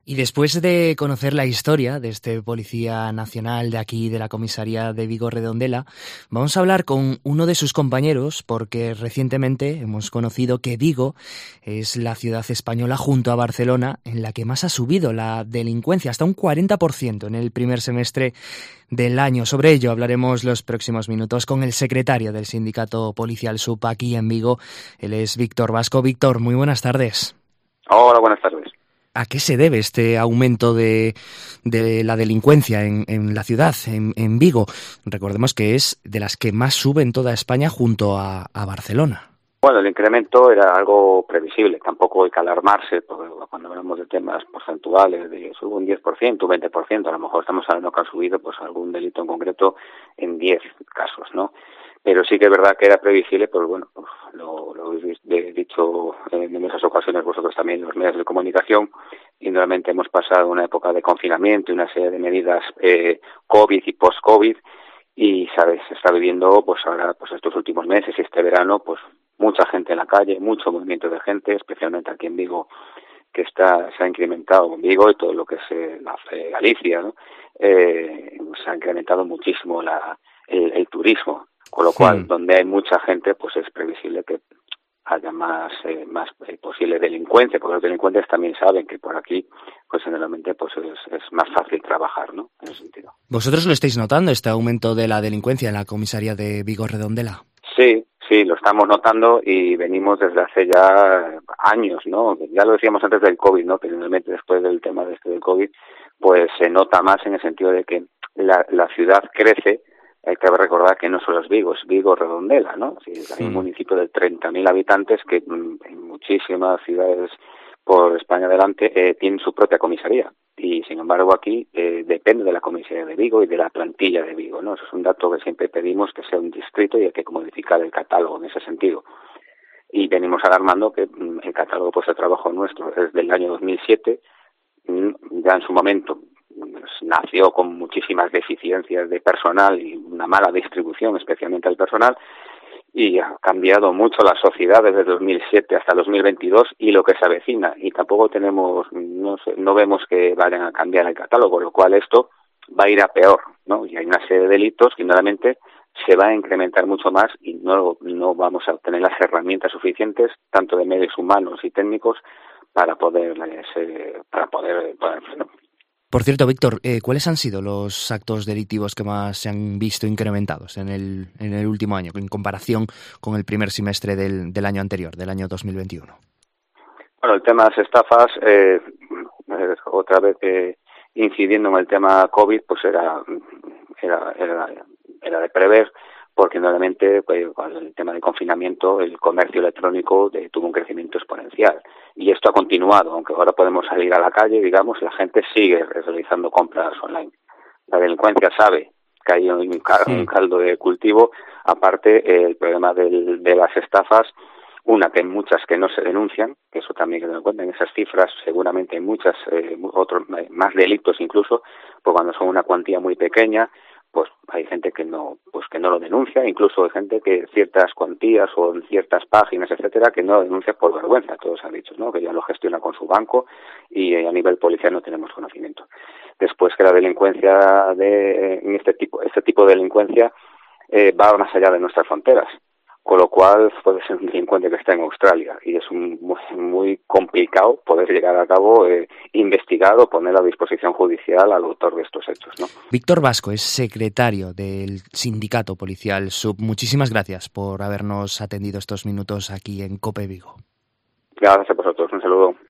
Y después de conocer la historia de este policía nacional de aquí, de la comisaría de Vigo Redondela, vamos a hablar con uno de sus compañeros porque recientemente hemos conocido que Vigo es la ciudad española junto a Barcelona en la que más ha subido la delincuencia, hasta un 40% en el primer semestre del año. Sobre ello hablaremos los próximos minutos con el secretario del sindicato policial SUB aquí en Vigo. Él es Víctor Vasco. Víctor, muy buenas tardes. Hola, buenas tardes. ¿A qué se debe este aumento de la delincuencia en la ciudad, en Vigo? Recordemos que es de las que más sube en toda España junto a Barcelona. Bueno, el incremento era algo previsible, tampoco hay que alarmarse, porque cuando hablamos de temas porcentuales, de sube un 10%, un 20%, a lo mejor estamos hablando que ha subido pues algún delito en concreto en 10 casos, ¿no? Pero sí que es verdad que era previsible, pues bueno, pues lo he dicho en muchas ocasiones vosotros también en los medios de comunicación, y normalmente hemos pasado una época de confinamiento y una serie de medidas COVID y post-COVID, y sabes, se está viviendo pues ahora pues estos últimos meses y este verano pues mucha gente en la calle, mucho movimiento de gente, especialmente aquí en Vigo, que se ha incrementado en Vigo y todo lo que es Galicia, ¿no? Se ha incrementado muchísimo el turismo, con lo cual donde hay mucha gente pues es previsible que haya más posible delincuencia, porque los delincuentes también saben que por aquí pues generalmente pues es más fácil trabajar, ¿no? En ese sentido. ¿Vosotros lo estáis notando, este aumento de la delincuencia en la comisaría de Vigo Redondela? Sí, lo estamos notando y venimos desde hace ya años, ¿no? Ya lo decíamos antes del COVID, ¿no? Pero realmente después del tema del COVID, pues se nota más en el sentido de que la ciudad crece. Hay que recordar que no solo es Vigo Redondela, ¿no? Sí, hay un municipio de 30.000 habitantes que en muchísimas ciudades por España adelante tienen su propia comisaría. Y sin embargo aquí depende de la comisaría de Vigo y de la plantilla de Vigo, ¿no? Eso es un dato que siempre pedimos, que sea un distrito y hay que modificar el catálogo en ese sentido. Y venimos alarmando que el catálogo de puesto de trabajo nuestro es del año 2007, ya en su momento nació con muchísimas deficiencias de personal y una mala distribución, especialmente al personal, y ha cambiado mucho la sociedad desde 2007 hasta 2022 y lo que se avecina, y tampoco no vemos que vayan a cambiar el catálogo, lo cual esto va a ir a peor, ¿no? Y hay una serie de delitos que normalmente se va a incrementar mucho más y no vamos a obtener las herramientas suficientes, tanto de medios humanos y técnicos, para poder frenar. Por cierto, Víctor, ¿cuáles han sido los actos delictivos que más se han visto incrementados en el último año, en comparación con el primer semestre del año anterior, del año 2021? Bueno, el tema de las estafas, otra vez incidiendo en el tema COVID, pues era de prever, porque normalmente con el tema de confinamiento el comercio electrónico tuvo un crecimiento exponencial y esto ha continuado, aunque ahora podemos salir a la calle, digamos, la gente sigue realizando compras online. La delincuencia sabe que hay un caldo de cultivo, aparte el problema de las estafas, una que hay muchas que no se denuncian, que eso también hay que tener en cuenta, en esas cifras seguramente hay muchas, otros más delitos incluso, pues cuando son una cuantía muy pequeña, pues hay gente que no lo denuncia, incluso hay gente que ciertas cuantías o en ciertas páginas, etcétera, que no lo denuncia por vergüenza, todos han dicho, ¿no? Que ya lo gestiona con su banco y a nivel policial no tenemos conocimiento. Después que la delincuencia este tipo de delincuencia va más allá de nuestras fronteras, con lo cual puede ser un delincuente que está en Australia y es muy complicado poder llegar a cabo, investigar o poner a disposición judicial al autor de estos hechos, ¿no? Víctor Vasco es secretario del sindicato policial SUB. Muchísimas gracias por habernos atendido estos minutos aquí en COPE Vigo. Gracias a vosotros, un saludo.